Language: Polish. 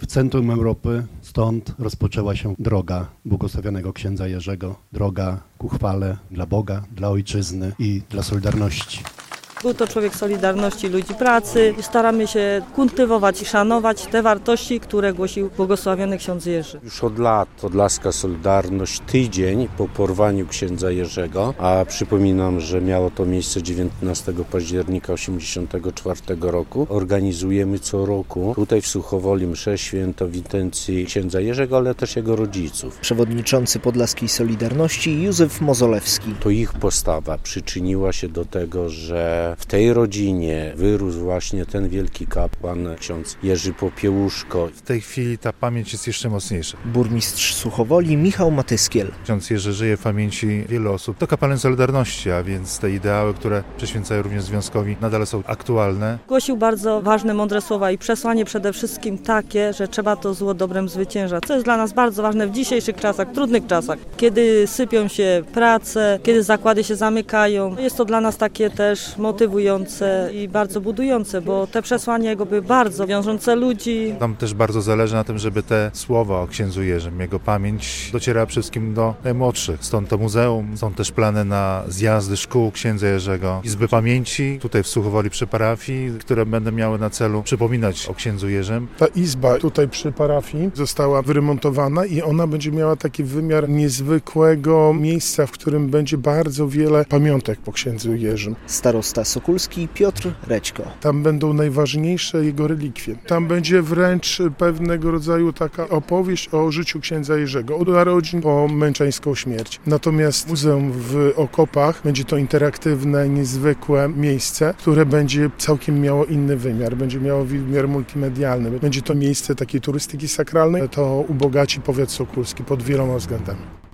centrum Europy, stąd rozpoczęła się droga błogosławionego księdza Jerzego, droga ku chwale dla Boga, dla ojczyzny i dla Solidarności. Był to człowiek solidarności ludzi pracy i staramy się kultywować i szanować te wartości, które głosił błogosławiony ksiądz Jerzy. Już od lat Podlaska Solidarność, tydzień po porwaniu księdza Jerzego, a przypominam, że miało to miejsce 19 października 1984 roku, organizujemy co roku tutaj w Suchowoli mszę święto w intencji księdza Jerzego, ale też jego rodziców. Przewodniczący Podlaskiej Solidarności Józef Mozolewski. To ich postawa przyczyniła się do tego, że w tej rodzinie wyrósł właśnie ten wielki kapłan, ksiądz Jerzy Popiełuszko. W tej chwili ta pamięć jest jeszcze mocniejsza. Burmistrz Suchowoli Michał Matyskiel. Ksiądz Jerzy żyje w pamięci wielu osób. To kapłan Solidarności, a więc te ideały, które przyświęcają również związkowi, nadal są aktualne. Głosił bardzo ważne, mądre słowa i przesłanie przede wszystkim takie, że trzeba to zło dobrem zwyciężać. Co jest dla nas bardzo ważne w dzisiejszych czasach, trudnych czasach, kiedy sypią się prace, kiedy zakłady się zamykają. Jest to dla nas takie też motywujące i bardzo budujące, bo te przesłania jego były bardzo wiążące ludzi. Nam też bardzo zależy na tym, żeby te słowa o księdzu Jerzym, jego pamięć docierała przede wszystkim do najmłodszych. Stąd to muzeum, są też plany na zjazdy szkół księdza Jerzego, izby pamięci tutaj w Suchowoli przy parafii, które będą miały na celu przypominać o księdzu Jerzym. Ta izba tutaj przy parafii została wyremontowana i ona będzie miała taki wymiar niezwykłego miejsca, w którym będzie bardzo wiele pamiątek po księdzu Jerzym. Starosta Sokulski Piotr Rećko. Tam będą najważniejsze jego relikwie. Tam będzie wręcz pewnego rodzaju taka opowieść o życiu księdza Jerzego, od narodzin po męczeńską śmierć. Natomiast muzeum w Okopach będzie to interaktywne, niezwykłe miejsce, które będzie całkiem miało inny wymiar. Będzie miało wymiar multimedialny. Będzie to miejsce takiej turystyki sakralnej. To ubogaci powiat sokulski pod wieloma względami.